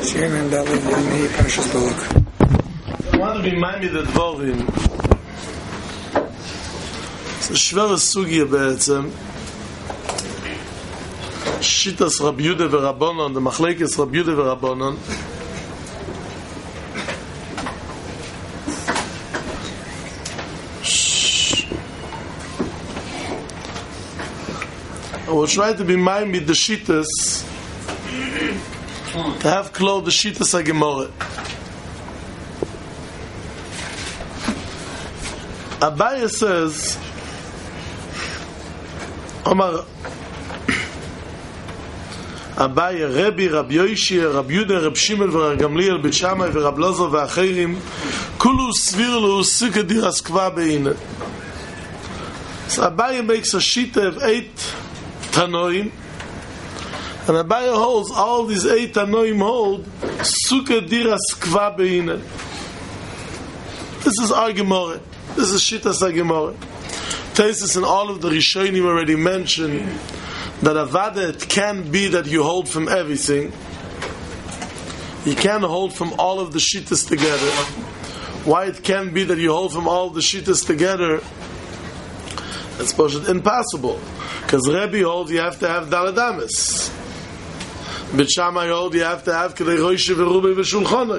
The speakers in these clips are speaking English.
Chairman Dalit Yoni Parshas Balak. I want to remind me that Dvorim. It's a schwere Sugya בעצם. Shitas Rabbi Yehuda v'Rabbanon, the Machlekes Rabbi Yehuda v'Rabbanon. I will try to be mind with the Shitas, to have clothed the Shitas HaGemorah. Abaye says, Omar Abaye, Rebbe, Rabbi Yoshi, Rabbi Yehuda, Rabbi Shimon, Rabbi Gamliel, Bet Shammai, Rabbi Lozo, ואחרים, כולו סביר לו סוכה דירס קבע בעינה. So Abaye makes a sheet of 8 Tanoim, and Abaye holds, all these 8 Tanoim hold Sukkah Diras Kva Beina. This is our Gemorah. This is Shitas HaGemorah. Tesis and all of the Rishonim already mentioned that Avada, it can be that you hold from everything. You can't hold from all of the Shitas together. Why it can be that you hold from all of the Shitas together? That's impossible. Because Rebbe holds you have to have Daladamis. Bet Shammai holds you have to have Kedei Roshi v'Rubi v'Shulchanai.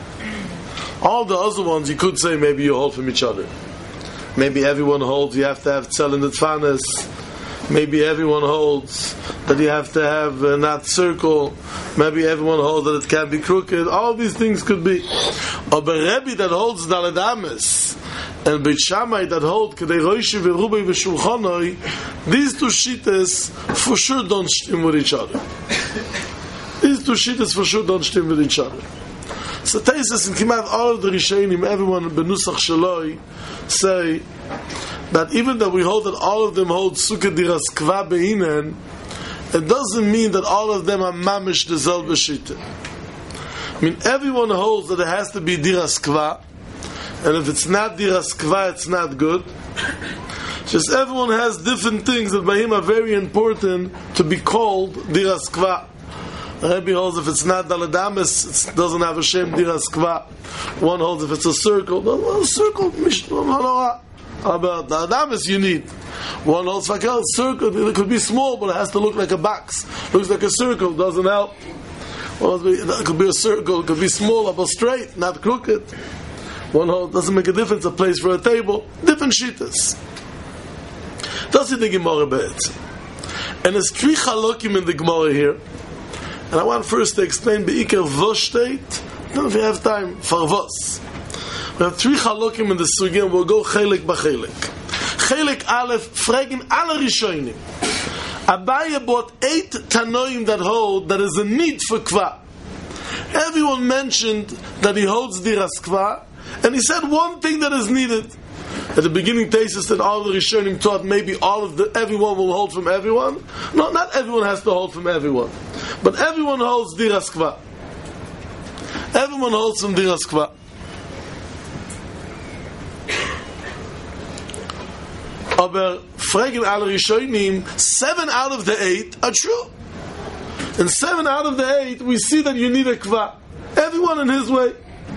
All the other ones you could say maybe you hold from each other. Maybe everyone holds you have to have Tzel and Tfanis. Maybe everyone holds that you have to have not circle. Maybe everyone holds that it can't be crooked. All these things could be. Or Rebbe that holds Daladamis, and Bet Shammai that hold Kedei Roshi v'Rubi v'Shulchanai, these two shittas for sure don't stim with each other. These two shittas for sure don't stim with each other. So Taisus and Kimat, all of the Rishonim, everyone Benusach Shaloi, say that even though we hold that all of them hold Sukkah Diras Kva Beinen, it doesn't mean that all of them are Mamish the Zel B'Shita. I mean, everyone holds that it has to be Diras Kva, and if it's not Diras Kva, it's not good. Just everyone has different things that by him are very important to be called Diras Kva. Rebbe holds if it's not Daladamis, it doesn't have a Shem Diras Kva. One holds if it's a circle, a circle, about Daladamis you need. One holds like a circle, it could be small, but it has to look like a box. Looks like a circle, doesn't help. It could be a circle, it could be small, but straight, not crooked. One holds doesn't make a difference, a place for a table. Different shittas. That's the Gemara Be'etzim. And there's 3 chalokim in the Gemara here. And I want first to explain Be'ikar Vos state. I don't know if you have time for Vos. We have 3 chalokim in the Sugya, and we'll go chelik b'chelik. Chelik Aleph, fragen alle Rishonim. Abaye bought 8 Tanoim that hold that is a need for Kva. Everyone mentioned that he holds Diras Kva, and he said one thing that is needed. At the beginning, Taisus said all the Rishonim taught maybe everyone will hold from everyone. No, not everyone has to hold from everyone. But everyone holds Diras Kva. Everyone holds from Diras Kva. Aber fragen alle Rishonim, 7 out of the 8 are true. And 7 out of the 8, we see that you need a Kva. Everyone in his way.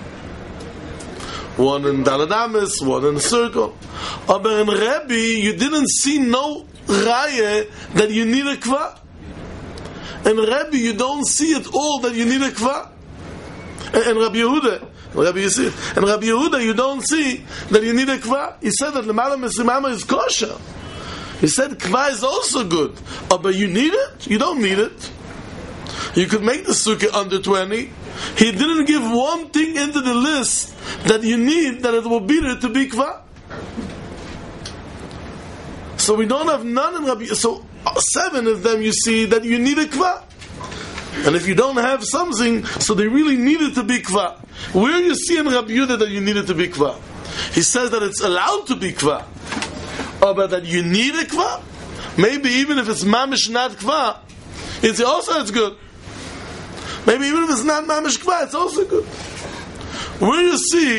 One in Daladamis, one in the circle. But in Rebbe, you didn't see no Raya that you need a Kva. In Rebbe, you don't see at all that you need a Kva. And Rabbi Yehuda, you see it. And Rabbi Yehuda, you don't see that you need a Kva. He said that Lemala Mesimama is kosher. He said Kva is also good. But you need it? You don't need it. You could make the Sukkah under 20. He didn't give one thing into the list that you need, that it will be there to be Kva. So we don't have none in Rabbi. So 7 of them you see that you need a Kva. And if you don't have something, so they really need it to be Kva. Where you see in Rabbi Yehuda that you need it to be Kva? He says that it's allowed to be Kva. But that you need a Kva? Maybe even if it's Mamish not Kva, it's also it's good. Maybe even if it's not Mamish Kva, it's also good. Where you see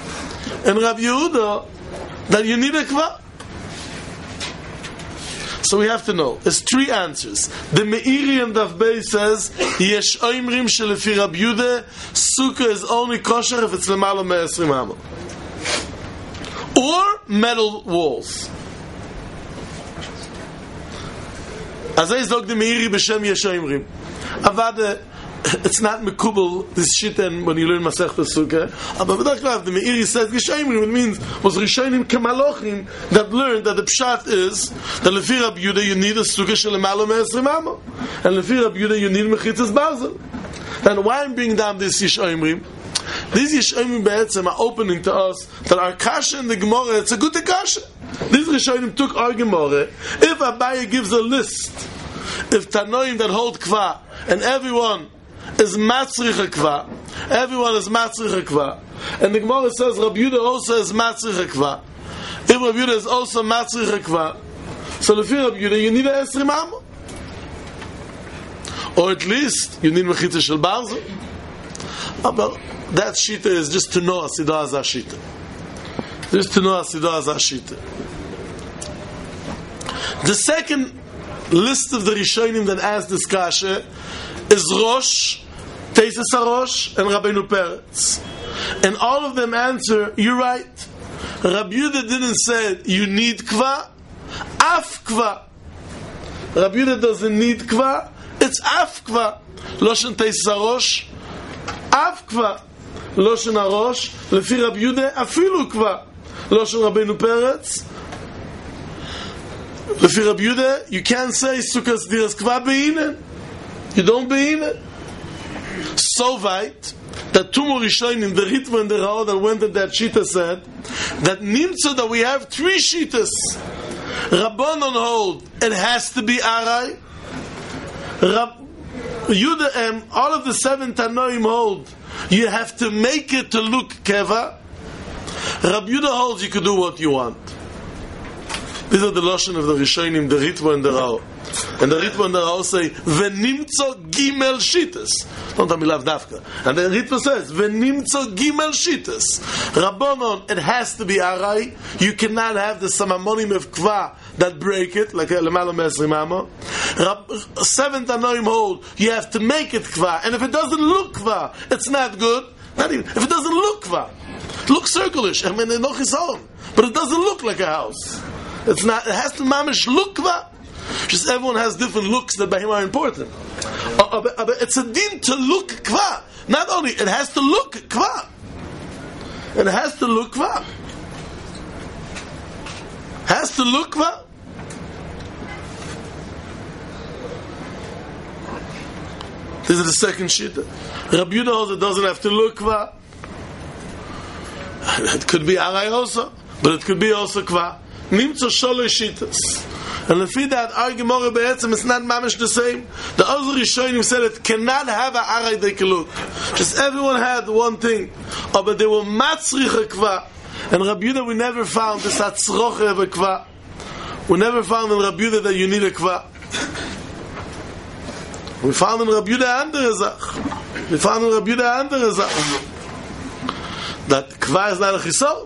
in Rabbi Yehuda that you need a Kva? So we have to know. There's three answers. The Meiri and Daf Bey says, Yesh oimrim shelefi Rabbi Yehuda, sukkah is only kosher if it's lemala me-20 amo. Or metal walls. Azay zog the Meiri b'shem Yesh oimrim. Avada, it's not mekubel, this shit, and when you learn Masech Sukkah, but the Meiri says Yeshayimrim, it means was Rishonim Kamalochim that learned that the pshat is that Lefi Rabbi Yehuda you need a Sukkah shel lemala me-20 amo, and Lefi Rabbi Yehuda you need mechitzas barzel. And why I'm bringing down this Yeshayimrim? These Yeshayimrim be'etzem are opening to us that our kasha in the Gemara, it's a good kasha. These Rishonim took our Gemara. If Abaye gives a list, if Tanoim that hold kva, and everyone is matzrich kva. Everyone is matzrich kva. And the Gemara says Rabbi Yehuda also is matzrich kva. If Rabbi Yehuda is also matzrich kva, so lefi Rabbi Yehuda you need a 20 amo. Or at least you need mechitza shel barzel. But that shita is just to know asidah as a shita. Just to know asidah as a shita. The second list of the Rishonim that asked this kasha is Rosh, Teises HaRosh, and Rabbeinu Peretz. And all of them answer, you're right. Rabbi Yehuda didn't say, you need kva, af kva. Rabbi Yehuda doesn't need kva, it's af kva. Loshen Teises HaRosh, af kva. Loshen HaRosh, lefi Rabbi Yehuda, afilu kva. Loshen Rabbeinu Peretz, lefi Rabbi Yehuda, you can't say, Sukkos diras kva be'inen. You don't be in it. So weit that two more Rishonim, the Ritva and the Rao that went at that Shita said that Nimtza that we have three Shitas. Rabbanon hold it has to be Arai. Yehuda all of the 7 Tanoim hold you have to make it to look Keva. Rabbi Yehuda holds you can do what you want. These are the Lashon of the Rishonim, the Ritva and the Rao. And the Ritva and the Rao say, V'nimtzo gimel shitas. Don't tell me lav dafka. And the Ritva says, V'nimtzo gimel shitas. Rabbanon, it has to be arai. You cannot have the samamonim of kva that break it, like lemala me-20 amo. 7 Tanoim hold, you have to make it kva. And if it doesn't look kva, it's not good. Not even, if it doesn't look kva, it looks circulish. I mean, no chisaron. But it doesn't look like a house. It's not, it has to mamish look kva. Just everyone has different looks that by him are important. But it's a din to look kva. Not only, it has to look kva. It has to look kva. Has to look kva. This is the second shita. Rabbi Yehuda also doesn't have to look kva. It could be arai also, but it could be also kva. Nimtzo sholosh shitas. And lefi that our Gemara be'etzem is not mamish the same. The other Rishonim said it cannot have a aray dekeluk. Just everyone had one thing. Oh, but they were matzrich kva. And Rabbi Yehuda we never found this atzroche of a kva. We never found in Rabbi Yehuda that you need a kva. We found in Rabbi Yehuda andere zach. We found in Rabbi Yehuda andere zach. That kva is not a chisol.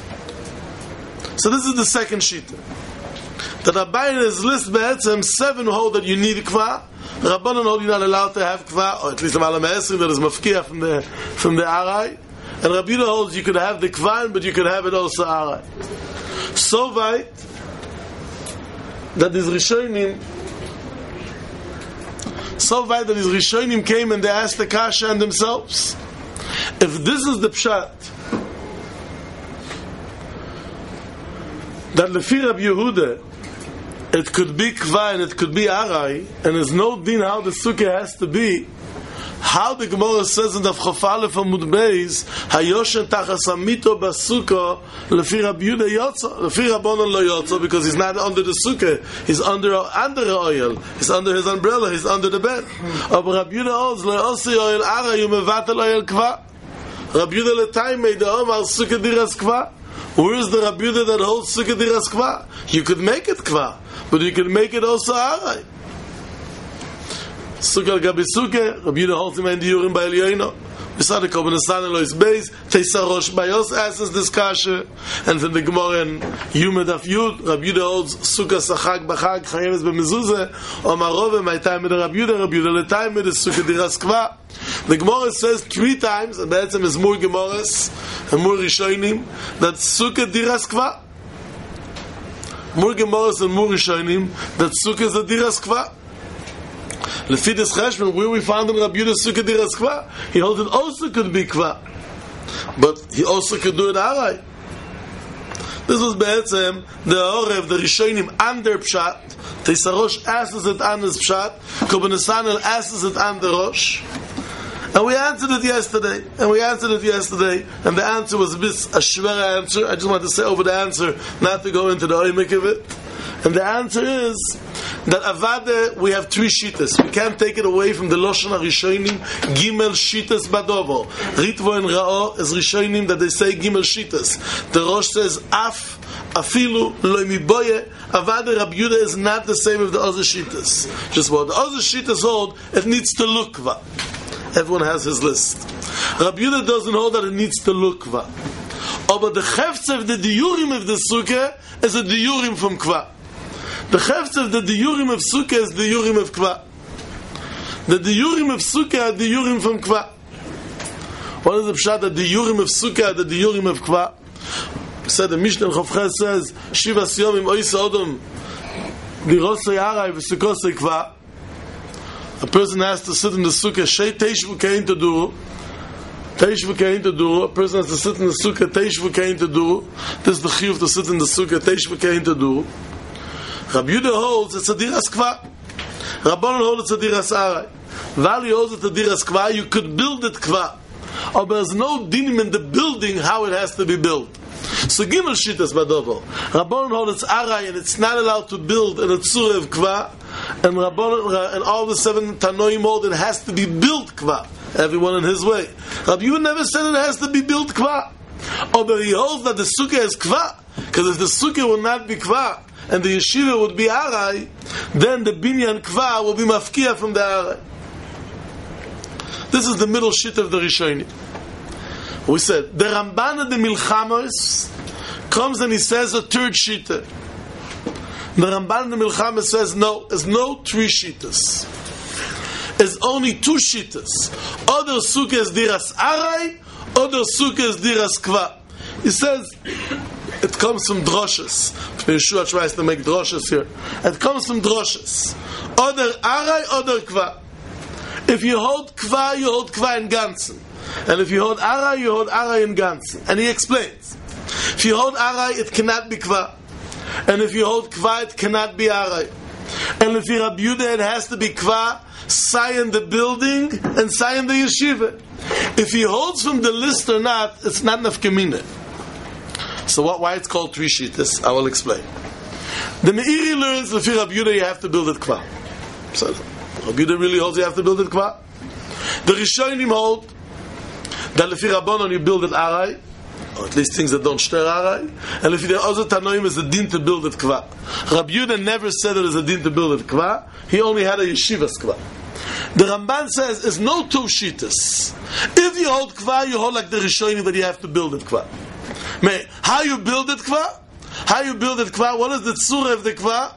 So this is the second shita. That Abaye is list be'etzem 7 hold that you need kva. Rabbanon hold you're not allowed to have kva, or at least lemala me-20 that is mafkiah from the arai. And Rabbi Yehuda holds you could have the kva, but you could have it also arai. So weit that these Rishonim came and they asked the kasha and themselves. If this is the pshat that lefi Rabbi Yehuda it could be kva and it could be arai, and there's no din how the sukkah has to be, how the Gemara says in the Chafalef Amud Beis, Hayoshen tachas amito basukah lefi Rabbi Yehuda yotza, lefi Rabbanon lo yotza, because he's not under the sukkah, he's under oil, he's under his umbrella, he's under the bed. But Rabbi Yehuda holds le'osi oil arai umevatel oil kva. Rabbi Yehuda letayim made the omar sukkah diras kva. Where is the Rabbi Yehuda that holds sukkah diras kva? You could make it kva, but you can make it also arai. Sukkah gabi sukkah, Rabbi Yehuda holds him in the Yurim by Elyoino. Beside the Korban Nesan Elois Beis, Teisarosh Bayos asks this kasha, and from the Gemara in Yuma Daf Yud, Rabbi Yehuda holds Sukkah Sachag Bachag Chayeves B'Mezuzah, Omarove my time with Rabbi Yehuda Letayim with the Sukkah Diras Kva. The Gemara says 3 times, and that's is more Gemaras and more Rishonim, that Sukkah Diras Kva. More Gemaras and more Rishonim, that Sukkah is a Diras Kva. Lefidus Cheshman, where we found in Rabbi Yehuda Sukkah Diras Kva, he holds it also could be Kva, but he also could do it Arai. This was Be'etzem the Orev, the Rishonim under Pshat. Teisarosh asks it on his Pshat. Korban Nesanel asks it on the Rosh. And we answered it yesterday. And the answer was a shvera answer. I just want to say over the answer, not to go into the oimik of it. And the answer is that Avada, we have 3 shittas. We can't take it away from the Loshan HaRishonim, Gimel shittas badovo. Ritvo and Ra'o is Rishonim that they say Gimel shittas. The Rosh says Af, Afilu, Loi Miboye. Avada Rabbi Yehuda is not the same with the other shittas. Just what the other shittas hold, it needs to look va. Everyone has his list. Rabbi Yehuda doesn't hold that it needs to look va. But the Chefetz of the Diyurim of the Sukkah is a Diyurim from Kva. The Chefetz of the Diyurim of Sukkah is the Diyurim of Kva. The Diyurim of Sukkah are the Diyurim from Kva. What is the Pshat? The Diyurim of Sukkah are the Diyurim of Kva. Said the Mishnah Chavchez says, Shivas Yomim Oisa Odom Dirosei Arai V'Sukkosei Kva. A person has to sit in the Sukkah Shei Teishvu Kein to do. Teishvu Kein to do. A person has to sit in the Sukkah Teishvu Kein to do. This is the Chiyuv to sit in the Sukkah Teishvu Kein to do. Rabbi Yehuda holds it's a diras kva. Rabbanon holds it's a diras arai. Vali holds it's a diras kva. You could build it kva. But there's no dinim in the building how it has to be built. So Gimel shittas badovo. Rabbanon holds it's arai and it's not allowed to build in a tzura of kva. And Rabbanon and all the 7 Tanoim hold it has to be built kva. Everyone in his way. Rabbi Yehuda never said it has to be built kva. But he holds that the sukkah is kva. Because if the sukkah will not be kva, and the yeshiva would be arai, then the binyan kva will be mafkia from the arai. This is the middle shit of the Rishonim. We said the Ramban of the Milchamos comes and he says a 3rd shita. The Ramban of the Milchamos says no, there's no 3 shitas. There's only 2 shitas. Other sukkah is diras arai, other sukkah is diras kva. He says it comes from droshes. Yeshua tries to make droshes here. It comes from droshes. Oder arai, oder kva. If you hold kva, you hold kva in ganzen. And if you hold arai, you hold arai in ganzen. And he explains. If you hold arai, it cannot be kva. And if you hold kva, it cannot be arai. And if you're Rabbi Yehuda, it has to be kva, sign the building, and sign the yeshiva. If he holds from the list or not, it's not nafkamina. So why it's called 3 shittas, I will explain. The Meiri learns that for Rabbi Yehuda you have to build it kva. So Rabbi Yehuda really holds you have to build it kva. The Rishonim hold that if you're Rabbanon you build it arai, or at least things that don't stir arai, and if you're also Tanoim is a din to build it kva. Rabbi Yehuda never said there is a din to build it kva. He only had a yeshivas kva. The Ramban says there's no 2 shittas. If you hold kva, you hold like the Rishonim that you have to build it kva. How you build it kva? How you build it kva? What is the tzura of the kva?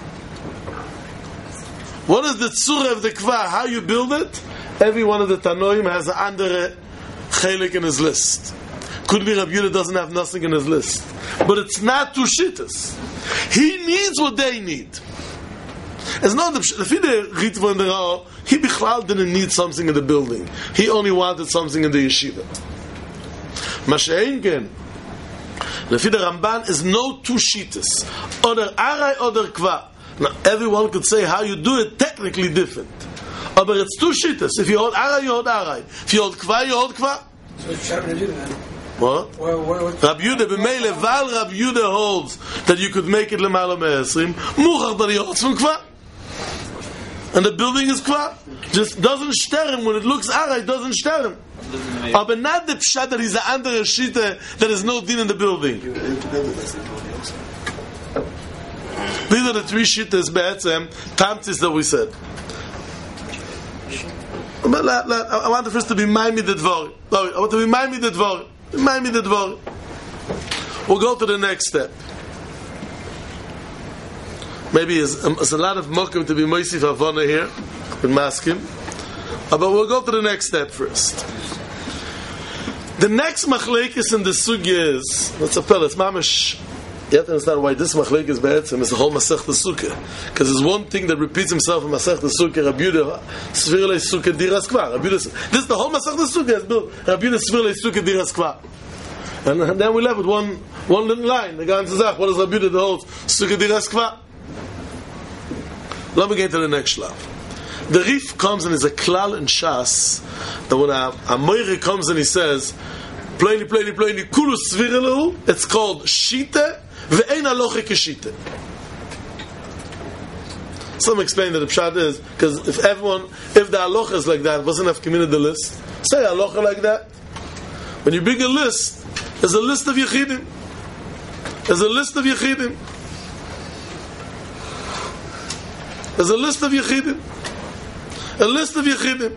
What is the tzura of the kva? How you build it? Every one of the Tanoim has an andere chelik in his list. Could be Rabbi Yehuda doesn't have nothing in his list. But it's not 2 shittas. He needs what they need. It's not the Ritva and the Ra'o. He bichlal didn't need something in the building. He only wanted something in the yeshiva. Mashein ken. Lefi the Ramban is no 2 shittas. Oder arai, oder kva. Now everyone could say how you do it technically different. But it's 2 shittas. If you hold arai, you hold arai. If you hold kva, you hold kva. So it's Rabbi Yehuda then. What? Rabbi Yehuda, b'meile, val Rabbi Yehuda holds that you could make it l'mala me'esrim, muchach that he holds from kva. And the building is kva. Just doesn't shteren. When it looks arai, it doesn't shteren. But not the pshat that he's an andere shita that is no din in the building. These are the 3 shittas be'etzem, tamtis that we said. I want the first to be Maimi the Dvar. I want to be Maimi the Dvar. Maimi the Dvar. We'll go to the next step. Maybe there's a lot of mokum to be Moisif Havana here with Maskim. But we'll go to the next step first. The next machlekes in the sugya is, let's appel, it's mamish. You have to understand why this machlekes is be'etzim is the whole Masechta Sukkah. Because there's one thing that repeats himself in Masechta Sukkah, Rabbi Yehuda Svirlei Sukkah Diras Kvar. This is the whole Masechta Sukkah is built. Rabbi Yehuda Svirlei Sukkah Diras Kvar. And then we left with one little line. The guy says, what does Rabbi Yehuda hold? Sukkah Diras Kvar. Let me get to the next shlav. The Rif comes and is a klal in Shas that when a Moire comes and he says, Ploini, Kulu Svirelu, it's called Shita, Ve'ein Aloche Keshita. Some explain that the pshat is, because if the Aloche is like that, wasn't enough committed the list. Say Aloche like that. When you bring a list, there's a list of Yechidim. There's a list of Yechidim. There's a list of Yechidim. A list of Yechidim.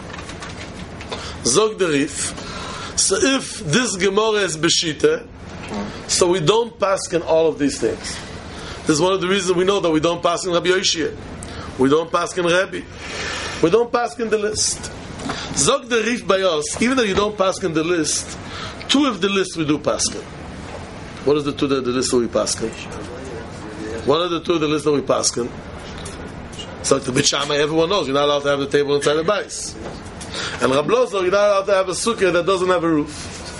Zog the Rif. So if this Gemara is Beshita, so we don't pass in all of these things. This is one of the reasons we know that we don't pass in Rabbi Yoshia. We don't pass in Rabbi. We don't pass in the list. Zog the Rif by us, even though you don't pass in the list, two of the list we do pass in. What is the two of the list that we pass in? What are the two of the list that we pass in? So like the Beit Shammai, everyone knows you're not allowed to have the table inside the bais. And Rab Lozo, you're not allowed to have a sukkah that doesn't have a roof.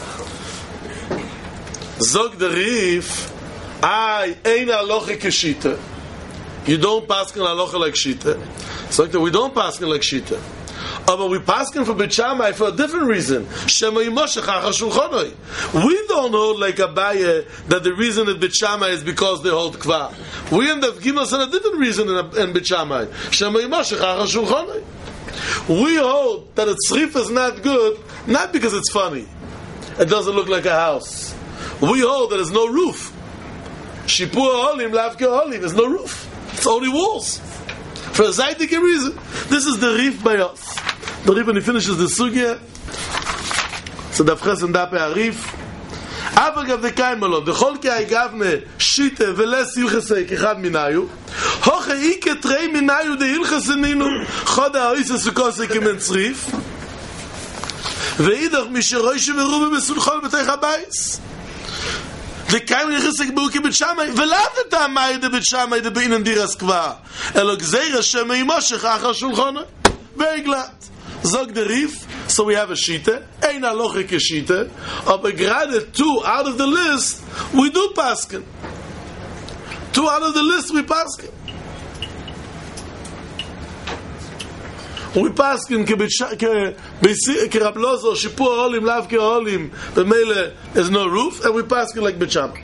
Zog the Rif, ein aloche keshita. You don't pass in aloche like shita. So like that we don't pass in like shita. But we pass in for Beit Shammai for a different reason. Shema Yimoshech Achar Shulchanoi. We don't hold like Abaye that the reason that Beit Shammai is because they hold Kva. We end up giving us a different reason in Beit Shammai. Shema Yimoshech Achar Shulchanoi. We hold that a tzrif is not good, not because it's funny. It doesn't look like a house. We hold that there's no roof. Shipur Holim, Lavke Holim, there's no roof. It's only walls. For a zaydik reason. This is the Rif by us. The Rif, when he finishes the sugya, so the Fches and Dape Arif, Avagav the Kaimalon, the Cholke Aigavne, Shite, Veles Hilchesei, Kichad Minayu, Hoche Ike Trei Minayu, the Hilcheseninu, Choda Oise Sukose Kemen Tzrif, Veidach Misheroishe Verube Besulchol Betech HaBais. The Kaim Yechesek Beuki Beit Shammai, Velav the Tamai the Beit Shammai the Bein and Diras Kva, Elo Gzeira Shema Yimoshech Achar Shulchanoi. Very glad. Zog the Rif, so we have a Shita, Ein Aloche Keshita, but gerade two out of the list, we do paskin. Two out of the list, we paskin. We paskin ke Rab Lozo, Shipur Holim, Lavke Holim, B'meile there's no roof, and we paskin like Beit Shammai.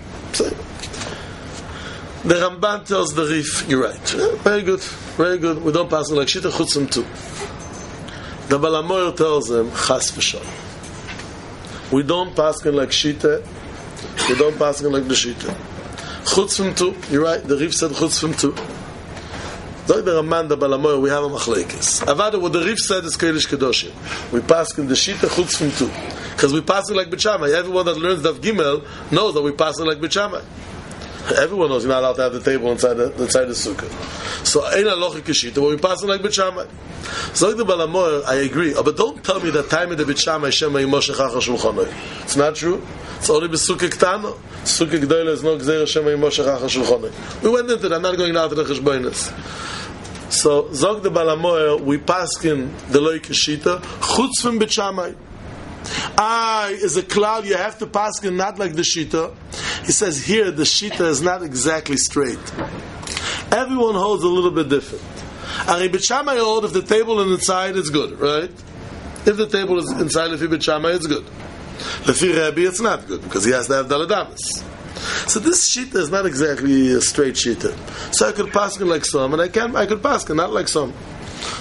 The Ramban tells the Rif, you're right. Very good, very good. We don't paskin like Shita, Chutzim too. The Balamoyer tells them, Chas v'shalom. We don't paskin like Shita. We don't paskin like the Shita. Chutzim too. You're right. The Rif said Chutzim too. Like the Ramban, the Balamoyer, we have a machlekes. Avada, what the Rif said is Kodesh Kedoshim. We paskin the Shita Chutzim too. Because we paskin like Beit Shammai. Everyone that learns Daf Gimel knows that we paskin like Beit Shammai. Everyone knows you're not allowed to have the table inside the sukkah. So, ein aloche keshita, but we pass it like Beit Shammai. So, like the Balamoyer, I agree. But don't tell me that time in the Beit Shammai, Shema Yimoshech Achar Shulchanoi. It's not true. It's only b'sukkah ktano. Sukkah gdoila is no gzeira Shema Yimoshech Achar Shulchanoi. We went into that. I'm not going out to the cheshbonis. So, zog the Balamoyer, we pass in the loy keshita, chutz from Beit Shammai. Is a cloud, you have to pass in not like the Shita. He says here the Shita is not exactly straight. Everyone holds a little bit different. Ari Beit Shammai hold if the table is inside, it's good, right? If the table is inside Lefi Beit Shammai, it's good. Lefi Rabbi, it's not good because he has to have daladamas. So this Shita is not exactly a straight Shita. So I could pass in like some, and I could pass in not like some.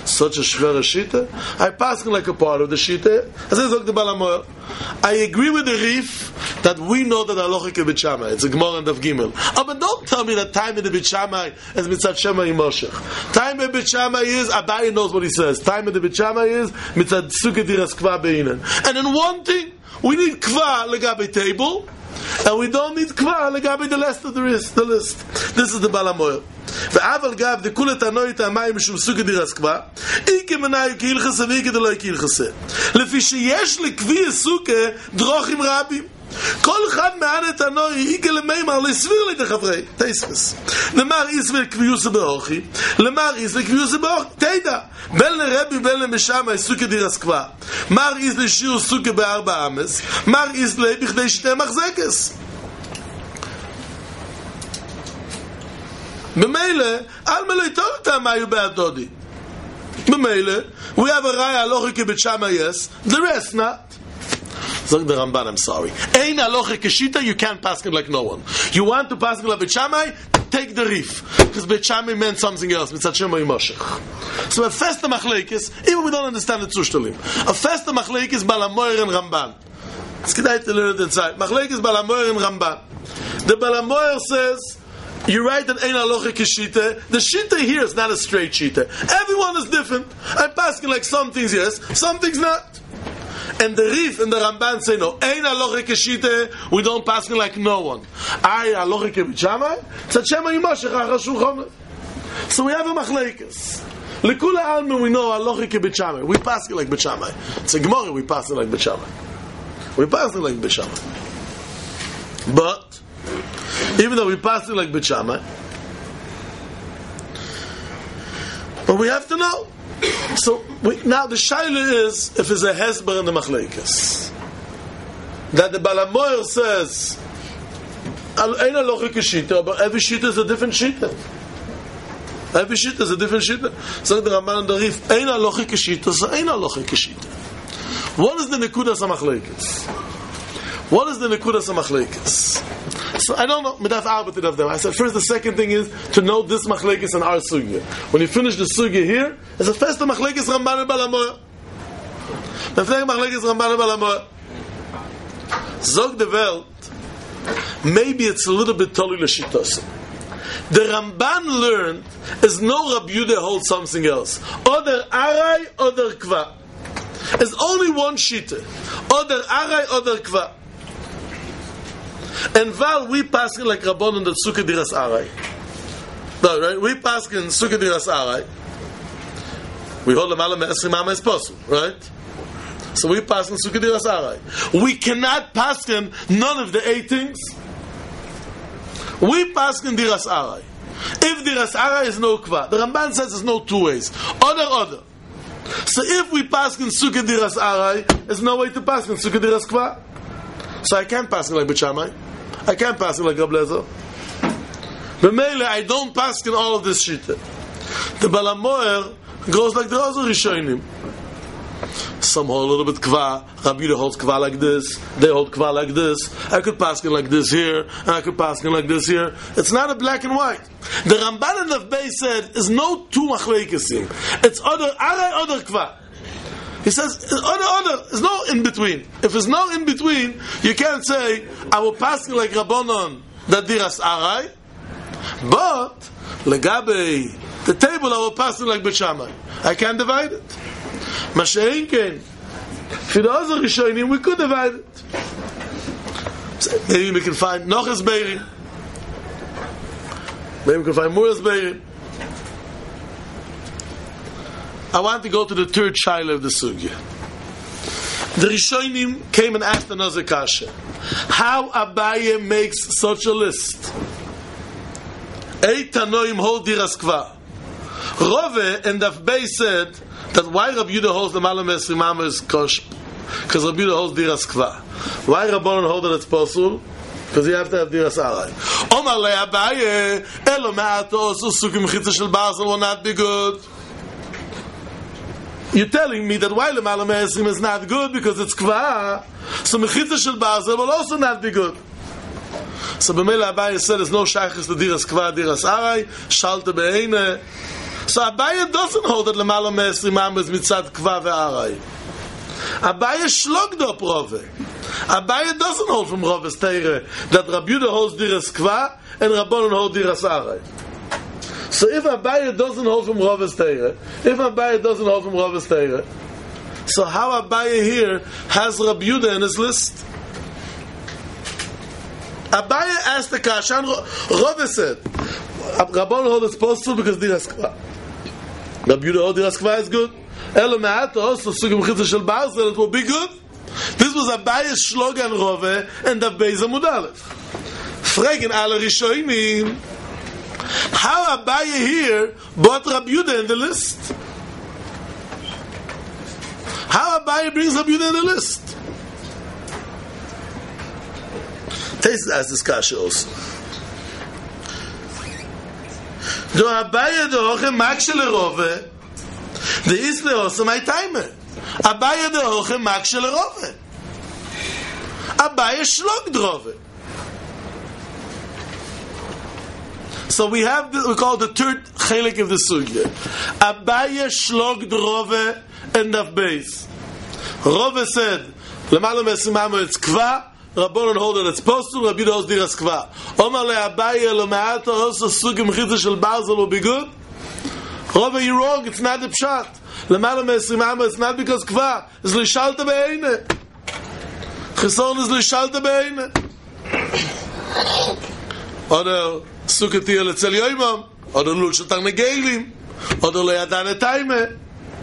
such a schwere Shita. I pass like a part of the Shita. As I said, the Balamoyer. I agree with the Rif that we know that halacha ke Beit Shammai. It's a Gemara and Daf Gimel. But don't tell me that time in the Beit Shammai is mitzad Shema Yimoshech. Time in Beit Shammai is, Abaye knows what he says. Time in the Beit Shammai is mitzad Sukkah Diras Kva Beinen. And in one thing, we need Kva legabe table, and we don't need Kva legabe the rest of the list. This is the Balamoyer. ואבל גב דכולת הנוית המים משום סוג דירס קבע איקי מנאי כהלכסה ואיקי דלוי כהלכסה לפי שיש לקבי סוכה דרוכים רבים כל אחד מענת הנוי איקי למימר לסביר לי תחברי תספס למר איסבר קביוסה באוכי למר איסבר קביוסה באוכי תדע בין לרבי בין למשמע סוכה דירס קבע מר איס לשיר סוכה בארבע אמס מר איס לי בכדי שתי מחזקס במילא, על מלא תורתה מה היו בעדודי. במילא, we have a raya halacha ke Beit Shammai, yes, the rest not. Zog the Ramban, I'm sorry. Ein halacha ke Shita, you can't pass it like no one. You want to pass it like Beit Shammai, take the Rif. Because Beit Shammai meant something else, mitzad Shema Yimoshech. So a festa machlekes, even we don't understand the Zushtalim, a festa machlekes Balamoyer and Ramban. It's kedai to learn it inside. Machlekes Balamoyer and Ramban. The Balamoyer says, you write that ein halacha keshita. The shita here is not a straight shita. Everyone is different. I'm passing like some things yes, some things not. And the Rif and the Ramban say no. Ein halacha keshita. We don't pass like no one. Ay halacha kebeit Shammai. Tzad Shema Yimoshech achashul chomer. So we have a machlekes. Lekula almin we know halacha kebeit Shammai. We pass like Beit Shammai. It's a Gemara. We pass like Beit Shammai. We pass like Beit Shammai. But even though we passed it like Beit Shammai, but we have to know. So now the shaila is if it's a hesber in the machlekes that the Balamoyer says ein halacha keshita, but every shita is a different shita. Every shita is a different shita. So the Ramban and the Rif ein halacha keshita, so ein halacha keshita. What is the nekudas hamachlekes? What is the nekudas hamachlekes? So I don't know. Midaf arbet of them. I said first. The second thing is to know this machlekes and our sugya. When you finish the sugya here, it's a first machlekes Ramban and Balamoyer. The second machlekes Ramban and Balamoyer. Zog the Welt. Maybe it's a little bit totally l'shitos. The Ramban learned is no Rabbi Yehuda holds something else. Other aray, other kva. There's only one shita. Other aray, other kva. And while we pass like Rabbanon that Sukkah Diras Aray, no, right? We pass in Sukkah Diras Aray. We hold the Malam Esrim Amma as possible, right? So we pass in Sukkah Diras Aray. We cannot pass in none of the 8 things. We pass in Diras Aray. If Diras Aray is no Kva, the Ramban says there's no 2 ways. Other. So if we pass in Sukkah Diras Aray, there's no way to pass in Sukkah Diras Kva. So I can't pass it like Beit Shammai. I can't pass it like Rab Lezer. But mainly I don't pass in all of this shita. The Balamoyer goes like the other Rishonim. Some hold a little bit kva. Rabbi Yehuda holds kva like this. They hold kva like this. I could pass it like this here, and I could pass it like this here. It's not a black and white. The Ramban and the Bey said is no 2 machlekesim. It's other aray, other kva. He says, other, there's no in between. If there's no in between, you can't say, I will pass like Rabbanon, that diras aray, but, legabe, the table I will pass like Beit Shammai. I can't divide it. Mashein ken. For the other Rishonim, we could divide it. So maybe we can find Noches Beirim. Maybe we can find Muras Beirim. I want to go to the third shaila of the sugya. The Rishonim came and asked another kasha. How Abaye makes such a list? 8 Tanoim hold diras kva. Rove and Dafbei said that why Rabbi Yehuda holds the Malam Esrim Amma is kosh, because Rabbi Yehuda holds diras kva. Why Rabbanon hold that it's possible? Because you have to have diras aray. Omar le Abaye elo me'ato osu sukim chitza shel Basel will not be good. You're telling me that why the Malam Esrim is not good because it's kva, so mechitza shel Basel will also not be good. So B'meila Abaye said there's no shaychus to diras kva, diras aray, shalte be'ene. So Abaye doesn't hold that Lemala Me'esrim Amo is mitzad Kva ve'aray. Abaye shlogged up Rove. Abaye doesn't hold from Rove's Teire that Rabbi Yehuda holds Diras Kva and Rabbanon hold Diras Aray. So if Abaye doesn't hold from Rove's Teire, so how Abaye here has Rabbi Yehuda in his list? Abaye asked the Kasha, and Rove said, Rabbanon hold it's possible because Diras Kva. Rabbi Yehuda hold Diras Kva is good. Elo Me'ato also Sugim Chitza Shel Barzel, it will be good. This was Abaye's slogan, Rove, and the Beis Amud Aleph. Fragen alle Rishonim, how Abaye here brought Rabbi Yehuda in the list? How Abaye brings Rabbi Yehuda in the list? Taste as this kasha also. Do Abaye the Hoche Makshele Rove, the Isle also my timer. Abaye the Hoche Makshele Rove. Abaye shlogged Rove. So we have we call the third chelik of the sugya. Abaye shlogged Rove and Daf Beis. Rove said, "Lemala Me'esrim Amo it's Kva." Rabbanon hold that it's postul. Rabbi Yehuda holds Diras Kva. Omar le'Abaye lo Me'ato also Sugim Chitza Shel Barzel will be good. Rove, you're wrong. It's not the pshat. Lemala Me'esrim Amo it's not because Kva. It's l'shalta be'eine. Chison is l'shalta be'eine. Oder Sukkati Etzel Yoimam, oder Lul Shatar Negelim, oder Le'adan Etaime.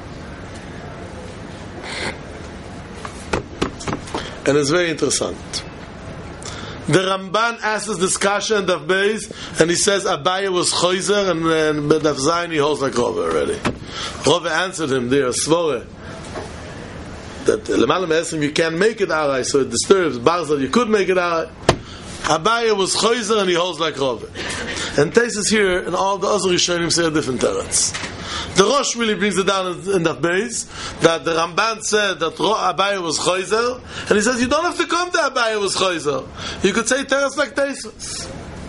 And it's very interessant. The Ramban asks this kasha in Daf Beis, and he says Abaye was Choizer, and Daf Zayin he holds like Rove already. Rove answered him there, Svore, that Lemala Me'esrim you can't make it Aray, so it disturbs Barzel, you could make it Aray. Abaye was Choizer and he holds like Rove. And Taisus here and all the other Rishonim say a different teretz. The Rosh really brings it down in that base that the Ramban said that Abaye was Choizer, and he says you don't have to come to Abaye was Choizer. You could say teretz like Taisus.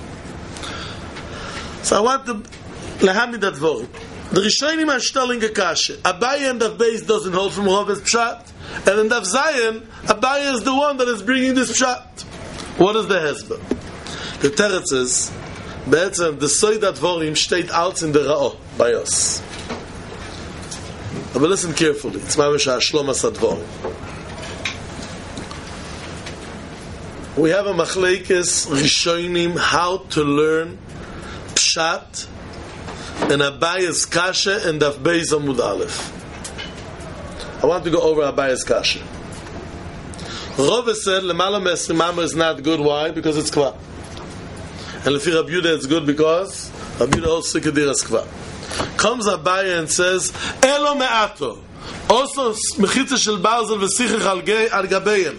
So I want to lehami that word. The Rishonim are telling a kasha. Abaye and Daf Beis doesn't hold from Rove's pshat, and in Daf Zayin, Abaye is the one that is bringing this pshat. What is the hezbollah? The teretz is, be'etzem, the soidat vorim steht out in the ra'o, by us. But listen carefully, it's mamish ha'shlom ha'sadvorim. We have a machlekes rishonim how to learn pshat and Abaye's kasha and Daf Beis Amud Aleph. I want to go over Abaye's kasha. Rove said, Lemala Me'esrim Amo is not good. Why? Because it's Kva. And Lefi Rabbi Yehuda it's good because Rabbi Yehuda holds Sukkah Diras Kva. Comes Abaye and says, Elo Me'ato. Also, Mechitza Shel Barzel V'sichich Al Gabeim.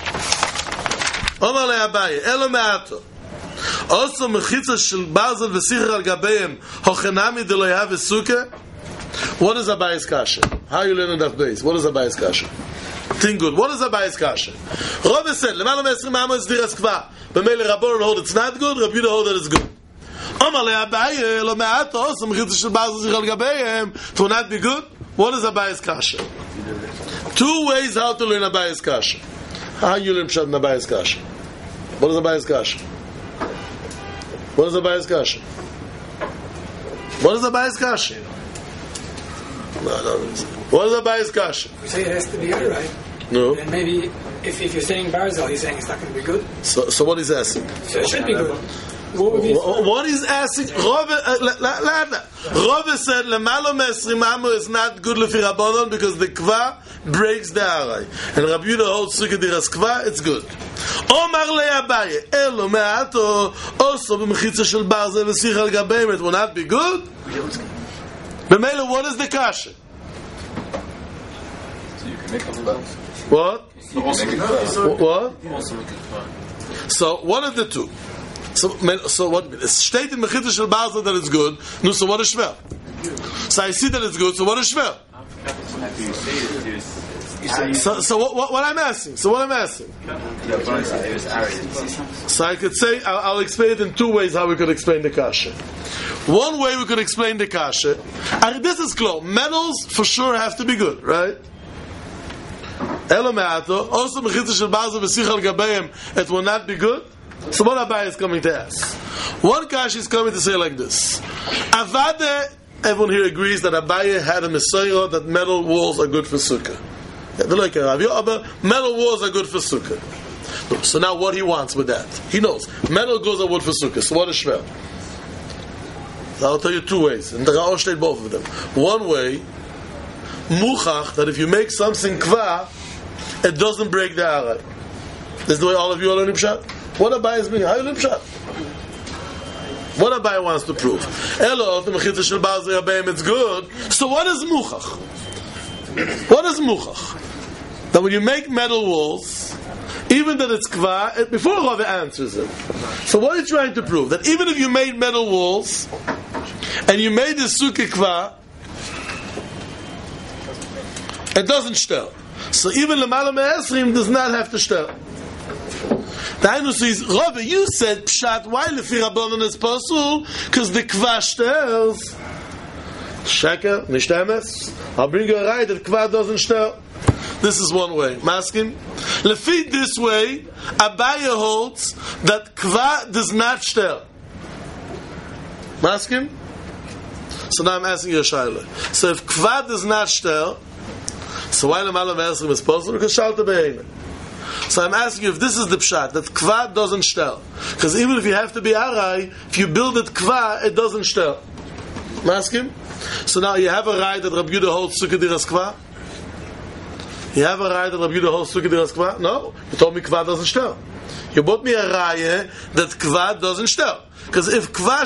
Omar le'Abaye, Elo Me'ato. Also, Mechitza Shel Barzel V'sichich Al Gabeim. Hochenami de lo yahav Sukkah. What is Abaye's kasha? How you learn in Daf Beis? What is Abaye's kasha? Think good. What is Abaye's kasha? Rove said, Lemala Me'esrim Amo is Diras Kva. B'meile Rabbanon hold it's not good, Rabbi Yehuda hold that it's good. Omar le'Abaye, lo me'ato, also Mechitza Shel Barzel V'sichich Al Gabeim. It will not be good. What is Abaye's kasha? Two ways how to learn Abaye's kasha. How you learn pshat in Abaye's kasha? What is Abaye's kasha? What is Abaye's kasha? What is Abaye's kasha? No. What is Abaye's kasha? You say it has to be good, right? No. And maybe if you're saying Barzel, he's saying it's not going to be good. So what he's asking? So it should be good. What he's asking? Rove said, "Lemala Me'esrim Amo is not good lefi Rabbanon because the Kva breaks the Aray, and Rabbi Yehuda holds Sukkah Diras Kva. It's good." Omar le'Abaye, Elo Me'ato, also b'mechitza shel Barzel v'sichich al Gabeim. It will not be good. B'meila, what is the kasha? So you can make a vow. What? What? Also make a vow. So one of the two. So what? Steht in Mechitza shel Barzel that it's good. No, so what is shver? So I see that it's good. So what is shver? After you say it, So what I'm asking? So I could say I'll explain it in two ways how we could explain the kasha. One way we could explain the kasha. This is clear. Metals for sure have to be good, right? Also mechitza shel barzel v'sichal gabeim, it will not be good. So what Abai is coming to ask? One kasha is coming to say like this: Avade. Everyone here agrees that Abaye had a messiah that metal walls are good for sukkah. Metal walls are good for sukkah. So now what he wants with that? He knows. Metal goes on wood for sukkah. So what is shver? I'll tell you two ways. And I'll state both of them. One way, muchach, that if you make something kva, it doesn't break the aray. This is the way all of you are learning pshat. What Abaye is meaning? How you learn pshat? What Abai wants to prove? It's good. So what is muchach? What is muchach? That when you make metal walls, even that it's kva, before Rava answers it. So what are you trying to prove? That even if you made metal walls, and you made the sukkah kva, it doesn't shtel. So even Lamala Me'esrim does not have to shtel. The Ainus says, Rava, you said pshat, why lefi Rabbanon is pasul? Because the kva shtels. Sheker, nicht emes. I'll bring you a right that kva doesn't shtel. This is one way. Masking. Lefi this way, Abaye holds that kva does not shtel. Masking. So now I'm asking you a shayla. So if kva does not shtel, so why the Malam Esrim is possible? Because shalta be'eina. So I'm asking you if this is the pshat, that kva doesn't shtel. Because even if you have to be aray, if you build it kva, it doesn't shtel. Masking? So now you have a raya that Rabbi Yehuda holds sukkah diras kva? You have a raya that Rabbi Yehuda holds sukkah diras kva? No. You told me kva doesn't shtel. You brought me a raya that kva doesn't shtel. Because if kva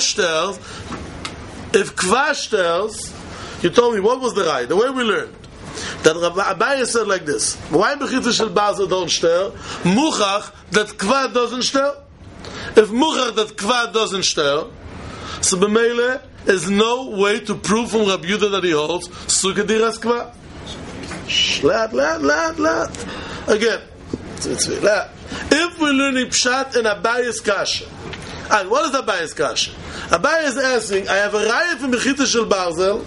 shtels, you told me what was the raya? The way we learned. That Abaye said like this: why bechitza shel barzel don't shtel? Muchach that kva doesn't shtel. If muchach that kva doesn't shtel, so b'meile is no way to prove from Rabbi Yehuda that he holds sukkah diras kva. Lat. Again, if we're learning pshat in Abaye's kasha, and what is Abaye's kasha? Abaye is asking: I have a raya from bechitza shel barzel.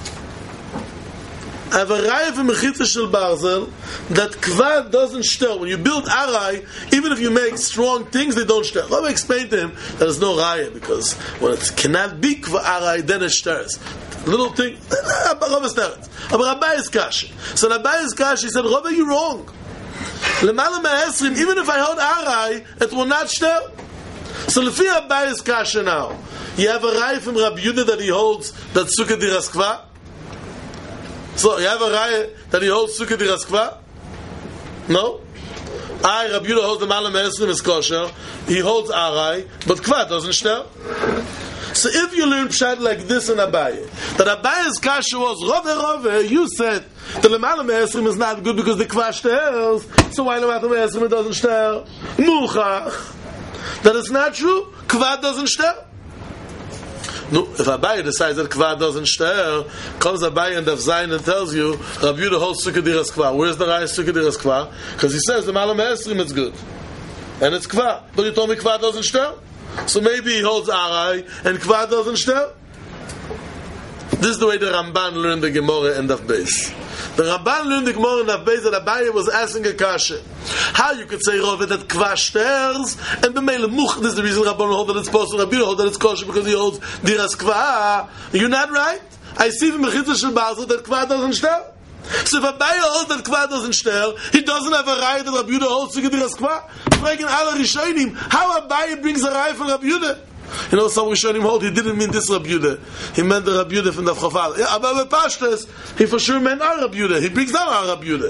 I have a raya from Mechitza Shel Barzel that kva doesn't shtel. When you build aray, even if you make strong things, they don't shtel. Let me explain to him that there's no raya because when it cannot be kva aray, then it shters. Little thing, Rabbi starts. But Rabbi is kash. So Rabbi is kash. He said, Rabbi, you're wrong. L'malam ha'esrim, even if I hold aray, it will not shtel. So lefi Rabbi is kash now. You have a raya from Rabbi Yehuda that he holds that sukkah diras kva. So you have a raya that he holds sukkah diras kva? No? Rabbi Yehuda holds the malam esrim is kosher. He holds aray, but kva doesn't shtel. So if you learn pshat like this in Abaye, that Abaye's kasha was Rove, you said the malam esrim is not good because the kva shtels. So why the malam esrim doesn't shtel? Muchach. That is not true. Kva doesn't shtel. No, if Abaye decides that kva doesn't shtel, comes Abaye and Daf Zayin and tells you Rabbi Yehuda holds sukkah diras kva. Where's the raya sukkah diras kva? Because he says the malam esrim is good and it's kva, but you told me kva doesn't shtel. So maybe he holds aray and kva doesn't shtel. This is the way the Ramban learned the Gemara in Daf Beis. The Ramban learned the Gemara in Daf Beis that Abaye was asking a kasha. How you could say Rove that kva shtels and b'meile much. This is the reason Rabban hold that it's possible. Rabbi hold that it's kosher because he holds diras kva. You're not right. I see from Mechitza Shel Barzel that kva doesn't shtel. So if Abaye holds that kva doesn't shtel, he doesn't have a raya that Rabbi Yehuda holds sukkah diras kva. Fragen alle Rishonim, how Abaye brings a raya from Rabbi Yehuda? You know, some Rishonim hold he didn't mean this Rabbi Yehuda. He meant the Rabbi Yehuda from the Chafal. Yeah, but Pashtas, he for sure meant our Rabbi Yehuda. He brings down our Rabbi Yehuda.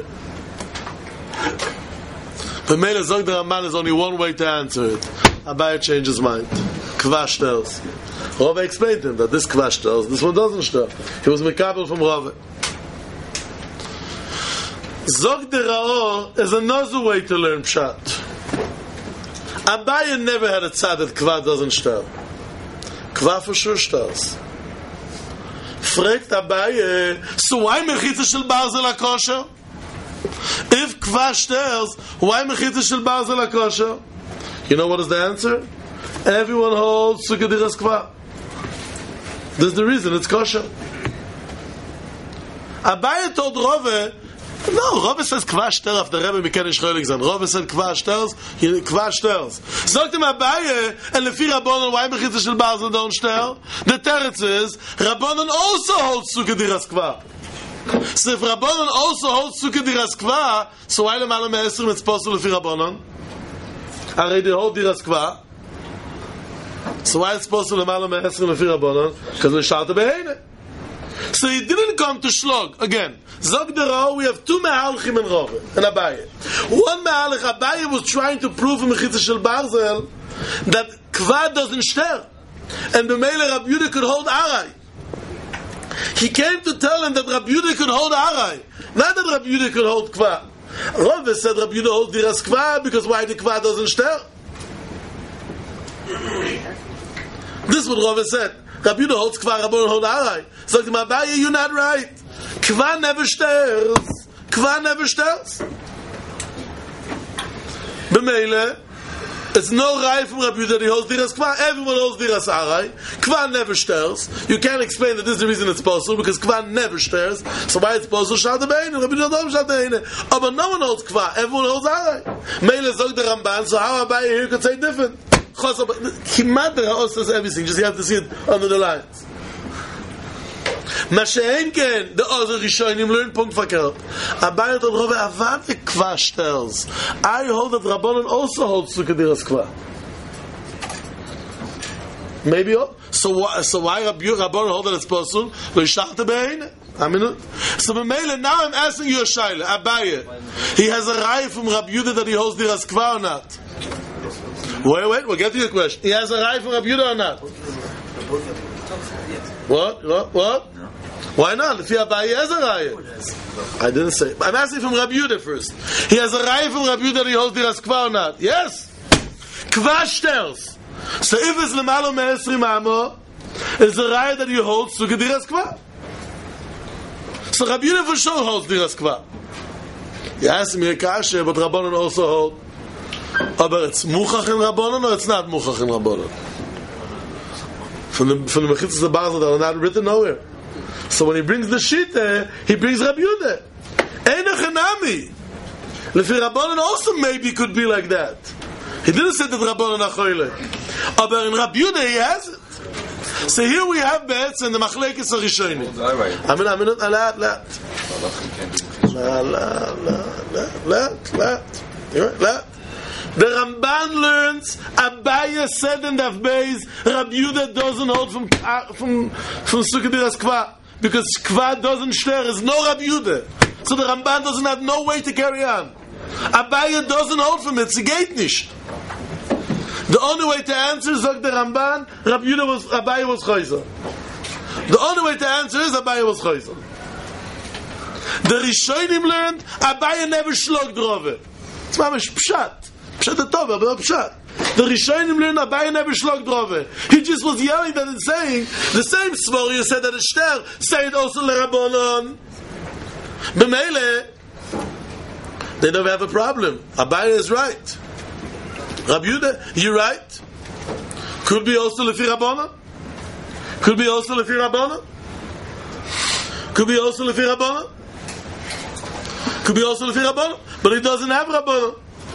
But Mele Zog the Ramban is only one way to answer it. Abaye changed his mind. Kva shtels. Rove explained to him that this kva shtels, this one doesn't shtel. He was mekabel from Rove. Zog the Ra'or is another way to learn pshat. Abaye never had a tzad that kva doesn't shtel. Kva for sure shtels. Fragt Abaye, so why Mechitza Shel Barzel kosher? If kva shters, why mechitza shel barzel kosher? You know what is the answer? Everyone holds sukkah diras kva. This is the reason it's kosher. Abaye told Rove, no, Rove says kva shter after Rebbe Mikenish Cholikzan. Rove said kva shters, kva shters. Sagt him Abaye, and lefi Rabbanon, why mechitza shel barzel don't shter? The teretz is, Rabbanon also holds sukkah diras kva. So if Rabbanon also holds sukkah diras kva, so why lemala me'esrim it's possible lefi Rabbanon? Are they hold diras kva? So why it's possible lemala me'esrim lefi Rabbanon? Because we shouted beheine. So he didn't come to shlog again. Zog the Rao, we have two mehalchim in Rove and Abaye. One mehalch, Abaye was trying to prove in Mechitza Shel Barzel that kva doesn't shter, and the Mele Rabbi Yehuda could hold aray. He came to tell him that Rabbi Yehuda could hold aray, not that Rabbi Yehuda could hold kva. Rove said Rabbi Yehuda holds diras kva because why the kva doesn't shter? This is what Rove said. Rabbi Yehuda holds kva, Rabbi Yehuda holds aray. So Abaye, you're not right. Kva never stirs. Kva never stirs. B'meile, it's no right from Rabbi Yehuda that he holds diras kva. Everyone holds diras aray. Kva never stirs. You can't explain that this is the reason it's possible because kva never stirs. So why it's possible? Shad bein. Rabbi Yehuda don't shad bein. But no one holds kva. Everyone holds aray. Meile zog the Ramban. So how Abaye here could say different? Kimat the Haos says everything. Just you have to see it under the lines. Mashenken, the other Rishonim learn punkt verkehrt. Abaye told Rove, Avad the kva shters. I hold that Rabbanon also holds sukkah diras kva. Maybe so why Rabbanon hold that it's possible? Lo yishachta be'eine. So b'meile, now I'm asking you a shaila. Abaye, he has a raya from Rabbi Yehuda that he holds diras kva or not? Wait, we'll get to your question. He has a raya from Rabbi Yehuda or not? What? Why not? If Abaye has a raya. I didn't say. I'm asking from Rabbi Yehuda first. He has a raya from Rabbi Yehuda that he holds diras kva or not? Yes. Kva shters. So if it's lemalo me'esrim amo, it's a raya that he holds sukkah diras kva. So Rabbi Yehuda for sure holds diras kva. You ask me a kasha, but Rabbanon also hold. But it's muchach in Rabbanon or it's not muchach in Rabbanon? From the Mechitzas of Barzel that are not written nowhere. So when he brings the shita, he brings Rabbi Yehuda. Eina chanami. Lefi Rabbanon also maybe could be like that. He didn't say that Rabbanon achoyle. But in Rabbi Yehuda he has it. So here we have bets and the machlekes harishonim. Lat. The Ramban learns Abaye said in Daf Beis Rabbi Yehuda doesn't hold from sukkah diras kva because kva doesn't shter. There's no Rabbi Yehuda, so the Ramban doesn't have no way to carry on. Abaye doesn't hold from it. It's a gate nicht. The only way to answer is the Ramban. Abaye was chayzer. The only way to answer is Abaye was chayzer. The Rishonim learned Abaye never shlogged Rove. It's mamish pshat. Pshat tov, but not pshat. The Rishonim learned Abaye never shlogged Rove. He just was yelling that and saying the same svor you said that a shter, say it also leRabbanon. B'meile, they don't have a problem. Abaye is right. Rabbi Yehuda, you're right. Could be also lefi Rabbanon. Could be also lefi Rabbanon. Could be also lefi Rabbanon. Could be also lefi Rabbanon. But he doesn't have Rabbanon.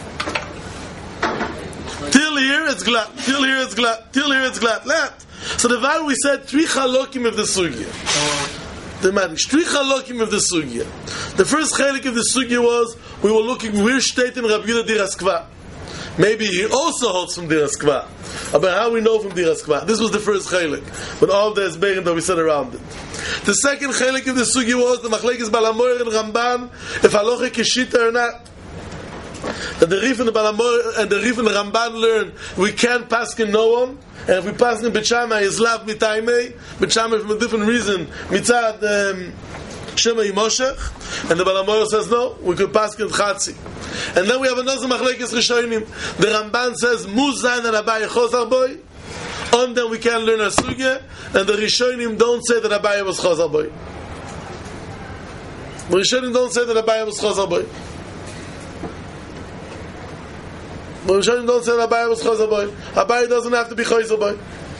Till here it's glad. Till here it's glad. Till here it's glad. Let. So the while we said three chalokim of the sugya. The man, three chalokim of the sugya. The first chalik of the sugya was we were looking where steht in Rabbi Yehuda diras kva. Maybe he also holds from diras kva. About how we know from diras kva. This was the first chalik. With all the esberim that we said around it. The second chalik of the sugya was the machlekes Balamoyer and Ramban if halacha keshita or not. And the Rif and the Balamoyer and the Rif and the Ramban learn we can't paskin no one, and if we paskin Bet Shammai is lav mitaymei, Bet Shammai from a different reason mitzad Shema Yimoshech, and the Balamoyer says no, we could paskin Chatzi. And then we have another machlekes Rishonim. The Ramban says Muzayin and Abaye Chosar boy. On them we can learn a sugya, and the Rishonim don't say that Abaye was Chosar boy. The Rishonim don't say that Abaye was Chosar boy. But Rishonim don't say that Abaye was chayzer boy. Abaye doesn't have to be chayzer boy.